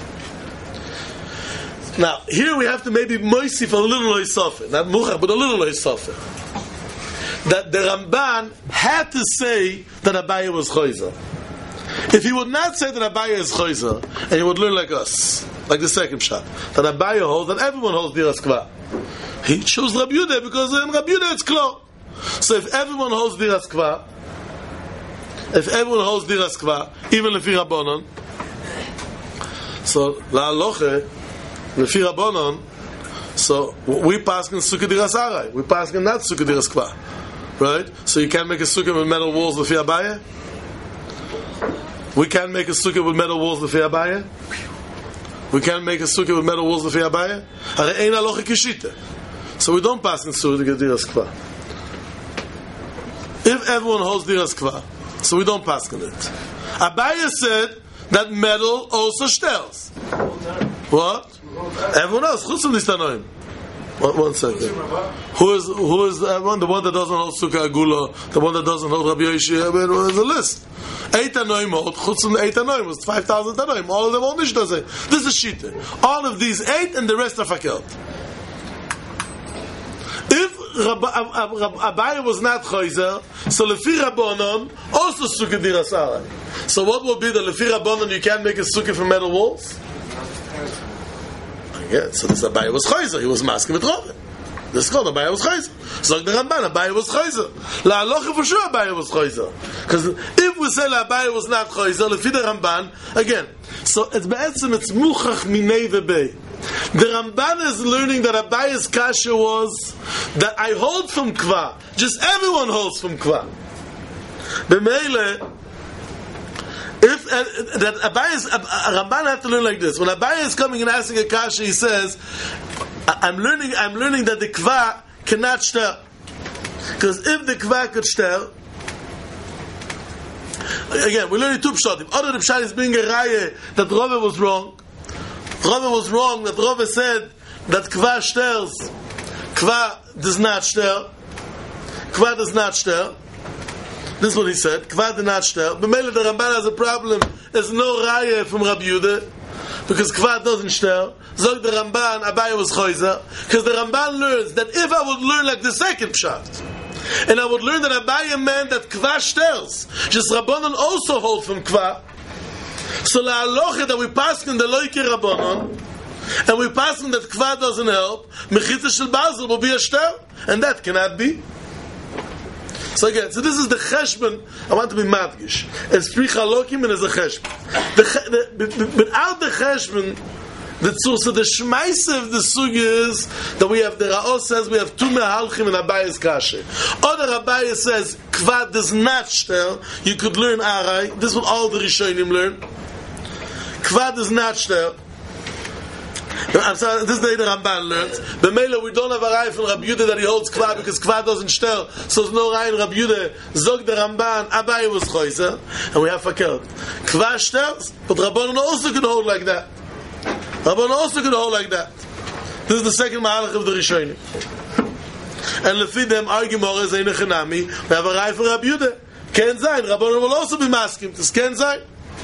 Now, here we have to maybe moisif a little loisofer, not muchach, but a little loisofer. That the Ramban had to say that Abaye was chayzer. If he would not say that Abaye is chayzer, and he would learn like us, like the second shot, that Abaye holds, that everyone holds diras kva. He chose Rabbi Yehuda because in Rabbi Yehuda it's klo. So if everyone holds diras kva, even lefi Rabbanon, so la'aloche, lefi Rabbanon, so we pass in sukkah diras aray, we pass in not sukkah diras kva, right? So you can't make a sukkah with metal walls lefi Abaye. We can't make a sukkah with metal walls lefi Abaye. We can't make a sukkah with metal walls lefi Abaye. Hare ein halacha kishita. So we don't pass in sukkah diras kva. If everyone holds diras kva, so we don't pass in it. Abaye said that metal also shtels. What? Everyone else. Chutz from Nistanoim. One second. Who is everyone? The one that doesn't hold sukkah agula, the one that doesn't hold Rabbi Yoshia. There's a list. 8 Tanoim hold. Chutz from 8 Tanoim was 5,000 Tanoim. All of them hold Nishta. This is shita. All of these 8 and the rest are fakelt. If Abaye was not chayzer, so lefi Rabbanon also sukkah diras aray. So what will be the lefi Rabbanon? You can't make a sukkah from metal walls. Yeah, so this Abaye was chayzer. He was masking with Reuven. This called Abaye was chayzer. So the Ramban, Abaye was chayzer. La'alocha for sure Abaye was chayzer. Because if we say Abaye was not chayzer, lefi the Ramban again. So it's muchach minei vebei. The Ramban is learning that Abaye's kasha was that I hold from kva. Just everyone holds from kva. B'meile, if that Ramban have to learn like this. When Abaye is coming and asking a kasha, he says, "I'm learning that the kva cannot shter, because if the kva could shter." Again, we're learning two pshatim. Other the pshat is being a raya that Rava was wrong. Rava was wrong that Rava said that kva shters. Kva does not shter. Kva does not shter. This is what he said. Kva does not shter. But maybe the Ramban has a problem. There's no raya from Rabbi Yehuda because kva doesn't shter. Zog the Ramban, Abaye was chayzer. Because the Ramban learns that if I would learn like the second pshat, and I would learn that Abaye meant that kva shters, just Rabbanon also hold from kva. So la'aloche that we pass in the loike Rabbanon, and we pass in that kva doesn't help, mechitza shel Basel will be a shter, and that cannot be. So again, so this is the cheshbon. I want to be madgish. It's 3 chalokim and it's a cheshbon. Without the cheshbon, the shmeise of the sugi is that we have, the Ra'os says we have 2 mehalchim in Abaye's kasha. Other Abaye says kva does not shter. You could learn aray. This is what all the Rishonim learn. Kva does not shter. I'm sorry, this is the way the Ramban learns. B'meila we don't have a raya from Rabbi Yehuda that he holds kva because kva doesn't shter. So there's no raya in Rabbi Yehuda. Zog the Ramban, Abaye was chayzer, and we have fakert. Kva shters, but Rabbanon also can hold like that. Rabbanon also can hold like that. This is the second mahalach of the Rishonim. And lefi them argumores ein echanami. We have a raya for Rabbi Yehuda. Ken zayin. Rabbanon will also be masking. This ken zayin.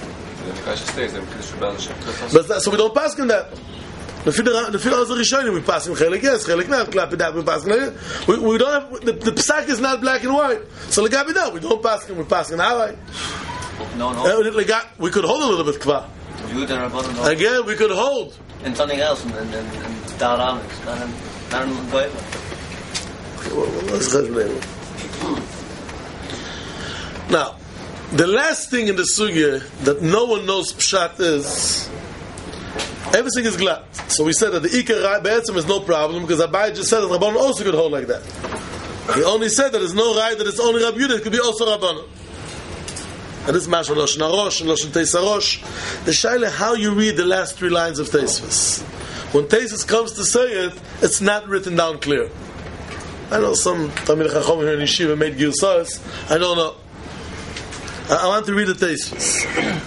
But so we don't pass in that. The Rishonim we pass in chelik yes, chelik not. Klapi that we pass in. We don't have the psak is not black and white. So legabi that we don't pass in. We pass in aray. No. We could hold a little bit kva. Again, we could hold. And something else, and Daramis, Now, the last thing in the sugya that no one knows pshat is everything is glad. So we said that the Ikar Be'etzim is no problem because Abaye just said that Rabbanon also could hold like that. He only said that there's no right that it's only Rabbi Yehuda, it could be also Rabbanon. And this is Mashal Loshen Arosh and Loshen Teis Arosh. The shaila how you read the last 3 lines of Teisvus. When Teisvus comes to say it, it's not written down clear. I know some Talmidei Chacham here in Yeshiva made Girsas. I don't know. I want to read the Teisvus.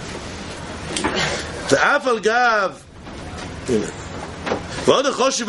The Afal Gav. Look how it's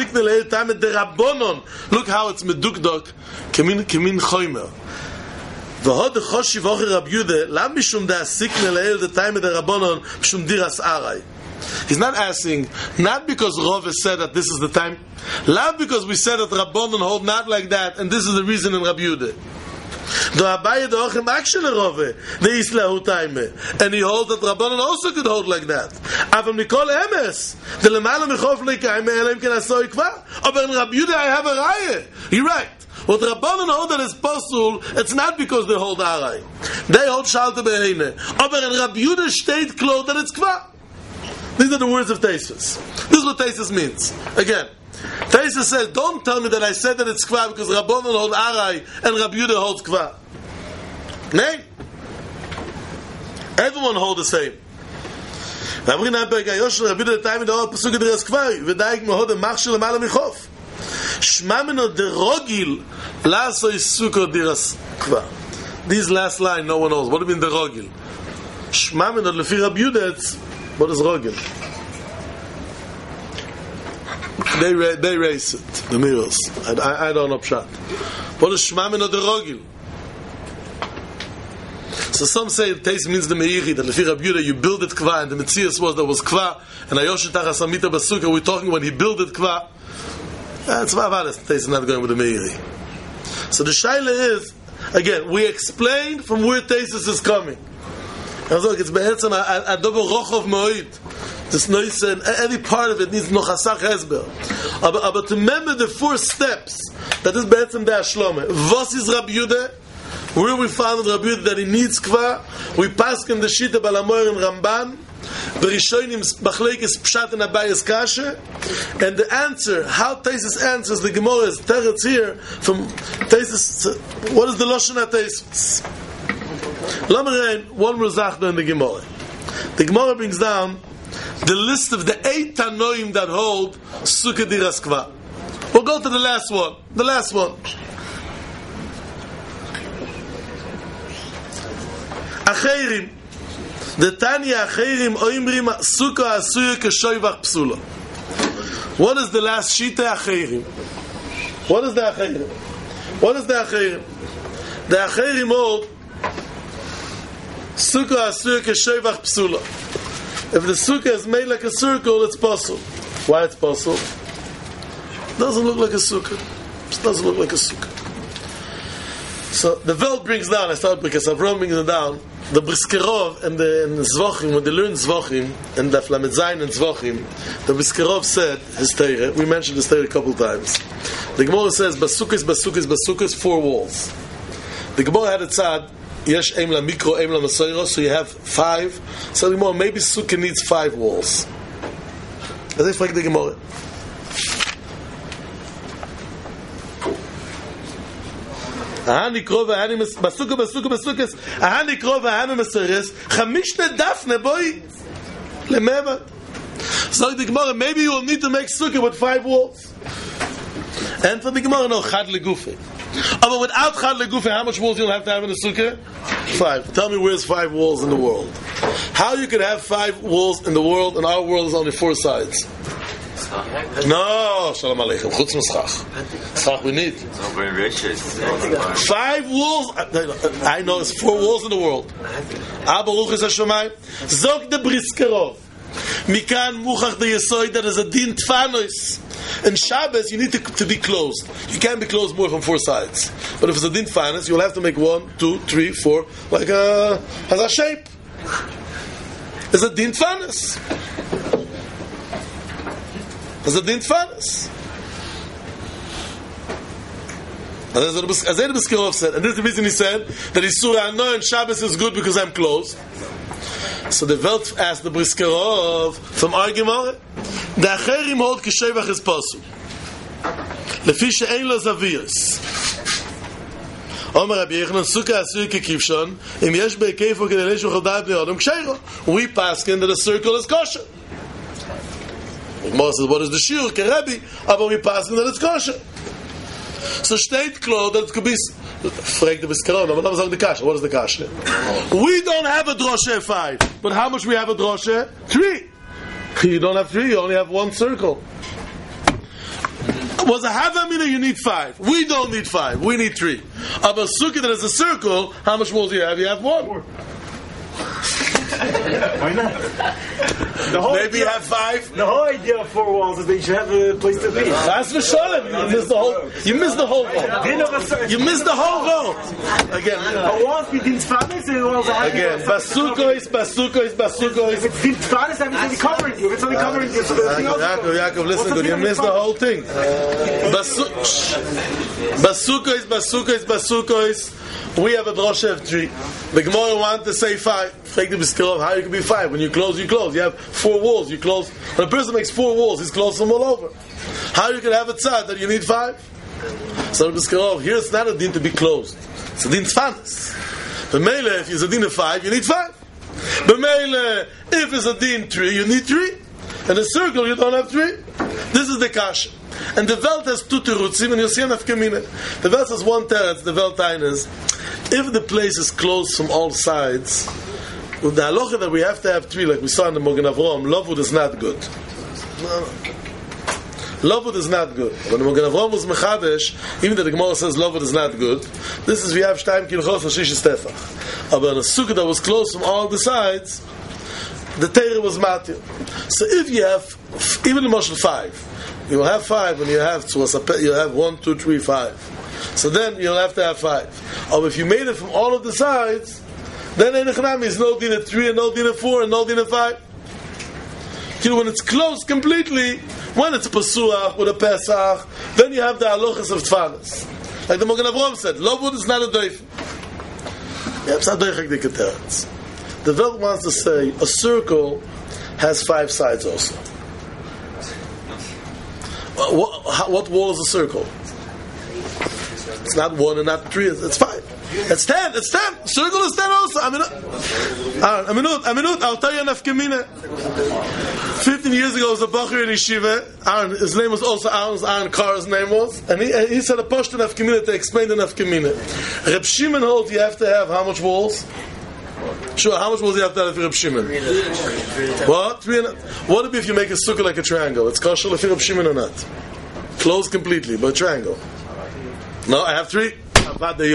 medukdok, kemin choimer. V'hod choshiv ocher Rab Yude, lam mishum da sikne le'el the time of the Rabbanon, mishum diras arai. He's not asking, not because Rove said that this is the time, not because we said that Rabbanon hold not like that, and this is the reason in Rab Yude. Do Abaye do Ochem actually Rove, the Islahu time, and he holds that Rabbanon also could hold like that. Avam Nikol Emes, the Lemala Mechof Leikaim, Elim Ken Asoi Kva, aber in Rab Yude I have a Raya. You're right. What Rabbanon hold that is possible, it's not because they hold Arai. They hold Shalte Beheine. Aber in Rab Yude steht klar that it's Kva. These are the words of Taisus. This is what Taisus means. Again, Taisus says, don't tell me that I said that it's Kva because Rabbanon hold Arai and Rab Yude holds Kva. Nay. Everyone hold the same. Rabbi Namberg Ayosh Rab Yude the time in the old Pasuk Diras Kva, v'daik mohod machshel Lemala Michof. Shmamino de Rogil Laso Isuko Diras Kva. This last line no one knows. What do you mean the Rogil? Shmamino Lefi Rab Yude, what is Rogil? They race it, the mirrors. I don't know Pshat. What is Shmamino de Rogil? So some say it means the Meiri, that Lefi Rab Yude you build it Kva, and the Metzias was there was Kva, and Ayosh Tachas Amita Basuka, we're talking when he built it Kva. That's Vavadas. Taisus not going with the Meiri. So the Shaila is, again, we explained from where Taisus is coming. It's be'etzem a double rochov moed. This noise, and every part of it needs nochasach hezber. But to remember the 4 steps, that is be'etzem the Ashlome. Vos is Rab Yude? Where we found Rab Yude that he needs Kva. We paskin the Shita Balamoyer and Ramban. Berishonim Bachleikis Pshat and Abayas Kasha, and the answer, how Taisus answers the Gemara is Teretz here from Taisus. What is the Lashon Taisus? Lamarein one Muzachna in the Gemara. The Gemara brings down the list of the 8 Tanoim that hold Sukkah Diras Kva. We'll go to the last one. The last one. Acheirim. The Tanya Acheirim Oimrim Sukkah Asuya Keshoivach Psula. What is the last Shita Acheirim? What is the Acheirim? What is the Acheirim? The Acheirim hold Sukkah Asuya Keshoivach Psula. If the Sukkah is made like a circle, it's possible. Why it's possible? It doesn't look like a Sukkah. It doesn't look like a Sukkah. So the Welt brings down, I start because Avram brings it down, the Briskerov and the Zvochim, when they learn Zvochim, and the Flamet Zayin and Zvochim, the Briskerov said, his Teire, we mentioned his Teire a couple times. The Gemara says, Basukis, 4 walls. The Gemara had a tzad, Yesh Eim La Mikro, Eim La Masoiro, so you have 5. So the Gemara, maybe Sukkah needs 5 walls. As I frag the Gemara. Ahani krova ahani basukas ahani krova ahani meseres chamishne dafne boy lemeva. So the Gemara, maybe you will need to make sukkah with 5 walls. And for the Gemara, no chad legufe. But without chad legufe, how much walls you'll have to have in a sukkah? 5. Tell me where's 5 walls in the world? How you could have 5 walls in the world, and our world is only 4 sides? No, shalom aleichem. Chutz mischach. Schach we need. 5 walls. I know it's 4 walls in the world. Abba Ruchis Hashemayim. Zog the Briskerov. Mikan muchach the yesoid that is a din tfanos. In Shabbos you need to be closed. You can't be closed more from 4 sides. But if it's a din tfanos, you'll have to make 1, 2, 3, 4, like has a shape. It's a din tfanos. As a din tfanos. As the Briskerov said, and this is the reason he said that Yisura Ano and Shabbos is good because I'm closed. So the Welt asked the Briskerov from our Gemara, the Acherim hold Kishevach is possible. Lefi she'ein lo zaviyos. Omer Rabbi Yechanan Sukkah Asui Kekivshon im yesh be'keifo kedei leishu chaldai b'nei Adam ksheiro. We paskin that a circle is kosher. The Gemara says, what is the shiur? Kerebi, but we paskin that it's kosher. So steht klar that it could be. Frag the Briskerov, but not the kasha. What is the kasha? We don't have a droshe 5, but how much we have a droshe? 3. You don't have 3. You only have 1 circle. was a Havamina, you need 5. We don't need 5. We need 3. Of a sukkah that is a circle, how much walls do you have? You have 1. Why not? Maybe you have 5. The whole idea of 4 walls is that you should have a place to be. That's for sure. You missed the whole row. You missed the whole row. Again. A wall is din Tfanis and walls are Again. Basukois. If it's din Tfanis, that means it's covering you. If it's only covering you, so there's nothing else. Yaakov, listen good. You missed the whole thing. Basukois. We have a drosha of 3. The Gemara wanted to say 5. Take the Biskarov, how you can be 5? When you close, you close. You have 4 walls, you close. When a person makes 4 walls, he's closed them all over. How you can have a tzad that you need 5? So the Biskarov, here it's not a din to be closed. It's a din tfanis. The Mele, if it's a din of 5, you need 5. The Mele, if it's a din 3, you need 3. In a circle, you don't have 3. This is the kasha. And the Welt has 2 terutzim, and you'll see an afkamina. The Welt has 1 teretz, the Welt is, if the place is closed from all sides, with the halacha that we have to have 3, like we saw in the Mogen Avram, Lovud is not good. No. Lovud is not good. When the Mogen Avram was Mechadesh, even though the Gemara says Lovud is not good, this is we have Shtayim Kilchos Hashish Stefach. But in a sukkah that was closed from all the sides, the Torah was matir. So if you have, even the Moshel 5, you will have 5 when you have 2, you have 1, 2, 3, 5. So then you'll have to have 5. Or if you made it from all of the sides, then Einachanami is no din of 3 and no din of 4 and no din of 5. You know, when it's closed completely, when it's Pasuach with a Pesach, then you have the halachas of Tfanis. Like the Mogen Avram said, Lovud is not a doif. It's not doif like the Keteretz. The Welt wants to say a circle has 5 sides also. What wall is a circle? It's not 1 and not 3, it's 5. It's 10. Circle is 10 also. A minute. I'll tell you an afkamina. 15 years ago, was a Bachir in Yeshiva. Aaron, his name was also Aaron Carr's name was. And he said a Pashto Nafkamina to explain the Nafkamina. Reb Shimon holds you have to have how much walls? Sure, how much walls do you have to have for Reb Shimon? What? 3 and what if you make a sukkah like a triangle? It's kosher if Reb Shimon or not? Closed completely, but a triangle. No, I have 3. Rashi.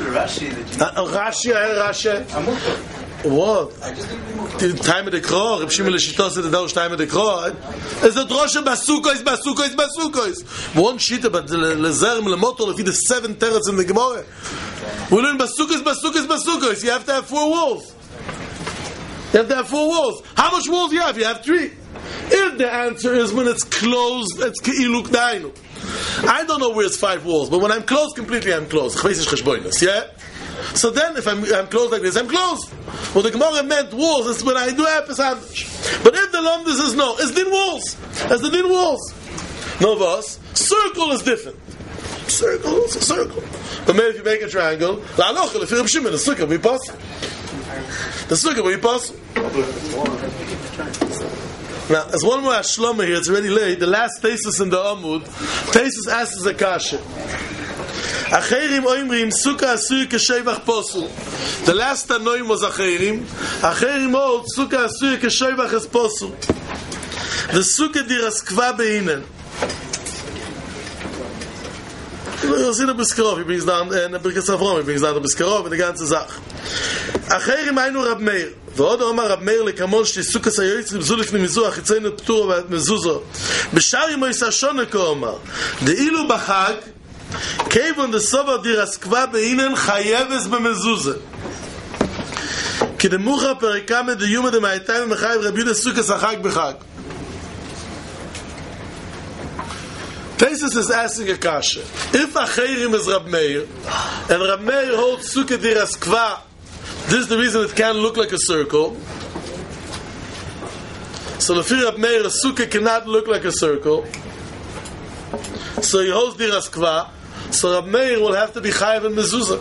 What? The time of the Kro, Reb Shimon Leshito said the time of the Kro. Is the drosha basukos. One shita, but lezerm lemotor if the 7 teretz in the Gemara. We learn basukos. You have to have 4 walls. How much walls do you have? You have 3. If the answer is when it's closed, it's ke'iluk dainu. I don't know where it's 5 walls, but when I'm closed completely, I'm closed. Yeah? So then, if I'm closed like this, I'm closed. Well, the Gemara meant walls is when I do Epes Hadosh. But if the Lomdus is no, it's din walls. It's the din walls. No, boss. Circle is different. Circle is a circle. But maybe if you make a triangle, if you're Shimon, the sukkah will be possible. Now, there's one more Ashlama here, it's already late. The last thesis in the Amud, thesis asks a kasha. Acherim oimrim sukkah asur k'shevach posul. The last Tanoim was Acherim. Acherim hold sukkah asur k'shevach es posul. The sukkah diraskva beinen. You'll see the Biskarov, he brings down, and the Birkas Avram, he brings down the Biskarov, and the ganze Zach. Acherim aynu Rab Meir. ועוד אומר רב מאיר לכמון שסוכס היועץ לבזו לפני מזוח יצאנו פטור ומזוזו בשאר ימו יסשונה כאומר דאילו בחג כיוון דסובר דירסקבה באינן חייבס במזוזה כי דמוחה פרקה מדיומה דמייתיים ומחייב רבי יהודה סוכס החג בחג. Tesis is asking a kasha. If Acherim is Rab Meir and Rab Meir holds Sukkah Diraskva, this is the reason it can look like a circle. So the Rab Meir, a sukkah cannot look like a circle. So he holds diraskva. So Rab Meir will have to be chayiv and mezuzah.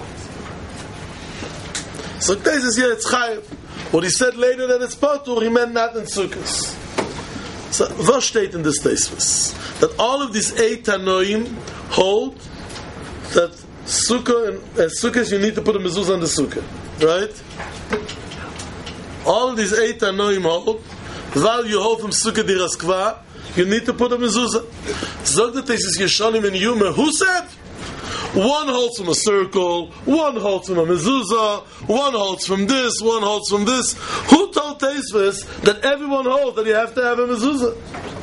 So this is here it's chayiv. What he said later that it's patur, he meant not in sukkahs. So what state in this thesis? That all of these 8 tanoim hold that sukkah and sukkahs you need to put a mezuzah on the sukkah. Right? All of these 8 Tanoim hold, while you hold from Sukkah Diraskva, you need to put a mezuzah. Zog the Tesis Yeshanim and Yuma. Who said? One holds from a circle, one holds from a mezuzah, one holds from this, one holds from this. Who told Tesis that everyone holds that you have to have a mezuzah?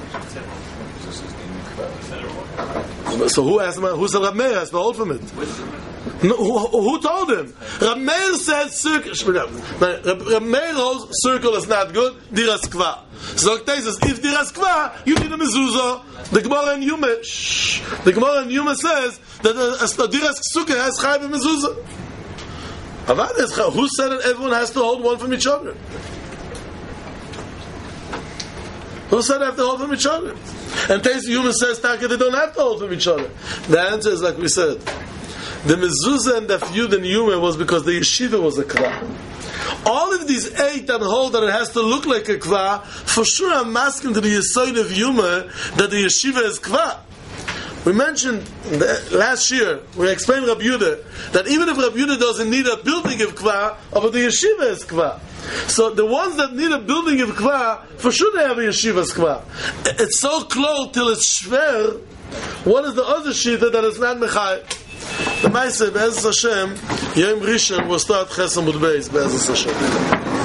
So who asked him? Who said Rab Meir has to hold from it? No, who told him? Rab Meir said circle. Rab Meir holds circle is not good. Diras kva. So Tesis, if diras kva, you need a mezuzah. The Gemara in Yuma, the Gemara in Yuma says that a diras sukkah has chayv and mezuzah. Who said that everyone has to hold one from each other? Who said they have to hold from each other? And Tesis Yuma says Taka, they don't have to hold from each other. The answer is like we said. The mezuzah and the Yud and Yuma was because the yeshiva was a kva. All of these 8 that hold that it has to look like a kva, for sure I'm asking to the Yesod of Yuma that the yeshiva is kva. We mentioned last year, we explained Rabbi Yehuda, that even if Rabbi Yehuda doesn't need a building of kva, but the yeshiva is kva. So the ones that need a building of kva, for sure they have a yeshiva's kva. It's so close till it's shver. What is the other shita that is not mechai? The Maaseh, Be'ezus Hashem, Yom Rishon will start Ches Amud Beis, Be'ezus Hashem.